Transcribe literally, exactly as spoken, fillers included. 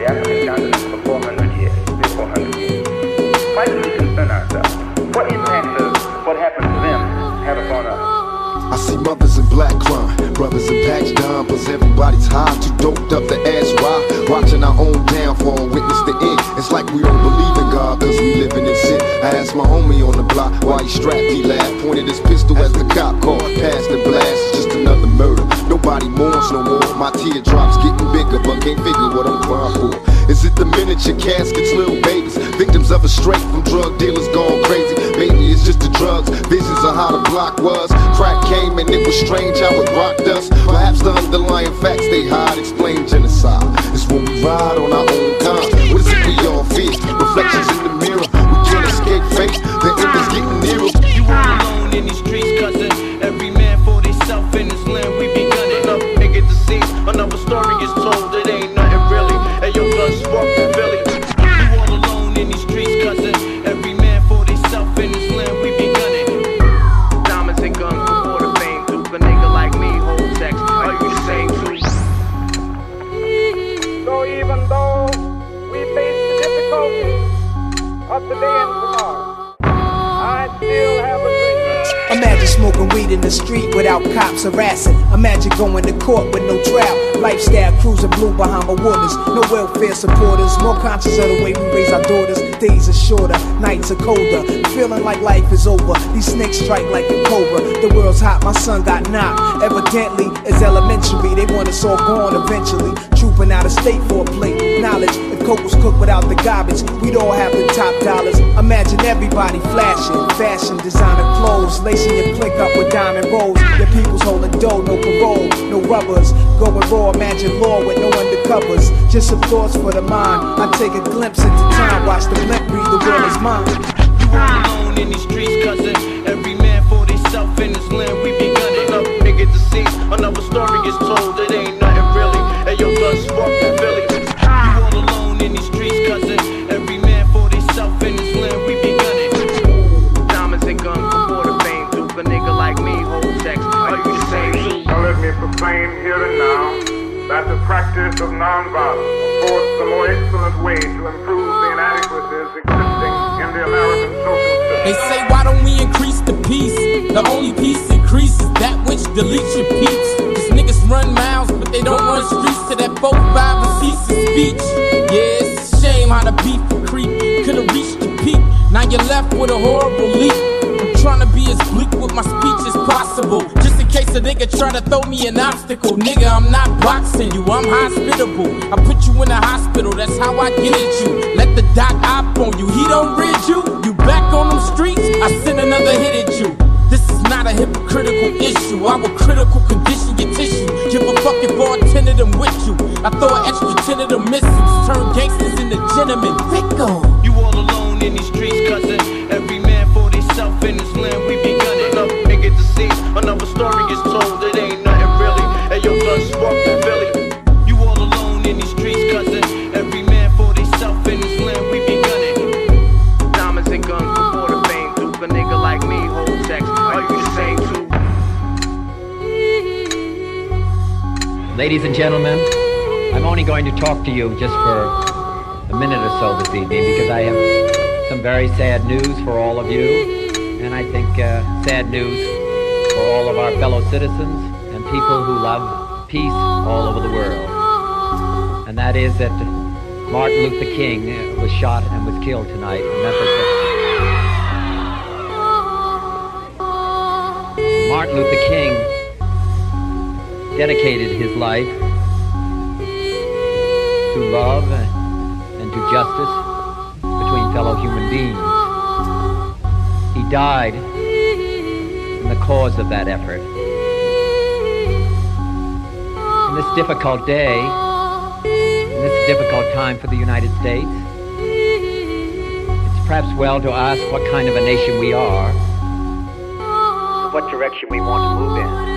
African continent for four hundred years. four hundred years. Why do we concern ourselves? What impact does what happened to them have upon us? I see mothers in black crying, brothers in patch down, plus everybody's high, too doped up to ask why. Watching our own downfall, witness the end. It's like we don't believe in God, cause we living in sin. I asked my homie on the block why he strapped, he laughed, pointed his pistol as the cop called, passed the blast. It's just another murder, nobody mourns no more. My teardrops getting bigger, but can't figure what I'm crying for. Is it the miniature caskets, little babies, victims of a straight from drug dealers gone crazy? Maybe it's just the drugs, visions of how the block was. Crack came and it was strange how it rocked us. Perhaps the underlying facts they hide explain genocide. It's when we ride on our own kind. What is it we all fear? Reflections in the mirror, we can't escape fate. The end is getting nearer. You all alone in these streets, cousin. Every man for himself in his land. We be gunning up, nigga deceased. Another story is told, it ain't nothing really. And your blood spark from Philly. You all alone in these streets, cousin. Every man for himself in his land. We be gunning. Diamonds and guns before the fame. Duke a nigga like me, hold sex. Are you the same too? So even though we face the difficulties of today and tomorrow, I still have a dream. Imagine smoking weed in the street without cops harassing. Imagine going to court with no trial. Lifestyle cruising blue Bahama waters. No welfare supporters. More conscious of the way we raise our daughters. Days are shorter, nights are colder. Feeling like life is over. These snakes strike like a cobra. The world's hot, my son got knocked. Evidently, it's elementary. They want us all gone eventually. Trooping out of state for a plate. Knowledge, if coke was cooked without the garbage, we'd all have the top dollars. Imagine everybody flashing. Fashion, designer clothes. Lacing your click up with diamond rolls. Your people's holding dough, no parole, no rubbers. Going raw, imagine law with no undercovers. Just some thoughts for the mind. I take a glimpse into time, watch the blimp read the world is mine. You all alone in these streets, cousin. Every man for himself in his land. We be gunning up, nigga deceased. Another story is told, it ain't nothing really. And your blood spark from Philly. You all alone in these streets, cousin. Every man for himself in his land. We be gunning. Diamonds and guns before the fame. Duke a nigga like me, hold sex. Are you the same too? Now let me proclaim here and now that the practice of nonviolence affords the more excellent way to improve the inadequacies existing in the American social system. They say, why don't we increase the peace? The only peace increases that which deletes your peaks. These niggas run miles, but they don't run streets to that folk vibe and cease speech. Yeah, it's a shame how the beef and creep could've reached the peak. Now you're left with a horrible leap. I'm trying to be as bleak with my speech as possible. Just in case a nigga try to throw me an obstacle. Nigga, I'm not boxing you, I'm hospitable. I put you in a hospital, that's how I get at you. Let the doc op on you, he don't rid you. You back on them streets, I send another hit at you. This is not a hypocritical issue. I will critical condition your tissue. Give a fuck if all ten of them with you. I throw an extra ten of them missiles. Turn gangsters into gentlemen. Rico. You all alone in these streets, cousin. Every man for himself in his land. We be gunning up, nigga deceased. Another story is told, it ain't nothing really. And your blood spark from Philly. You all alone in these streets, cousin. Every man for himself in his land. We be gunning. Diamonds and guns before the fame. Duke a nigga like me, hold sex. Are you the same too? Ladies and gentlemen, I'm only going to talk to you just for a minute or so this evening because I have some very sad news for all of you, and I think uh, sad news for all of our fellow citizens and people who love peace all over the world. And that is that Martin Luther King was shot and was killed tonight in Memphis. Martin Luther King dedicated his life to love and to justice between fellow human beings. He died in the cause of that effort. In this difficult day, in this difficult time for the United States, it's perhaps well to ask what kind of a nation we are, what direction we want to move in.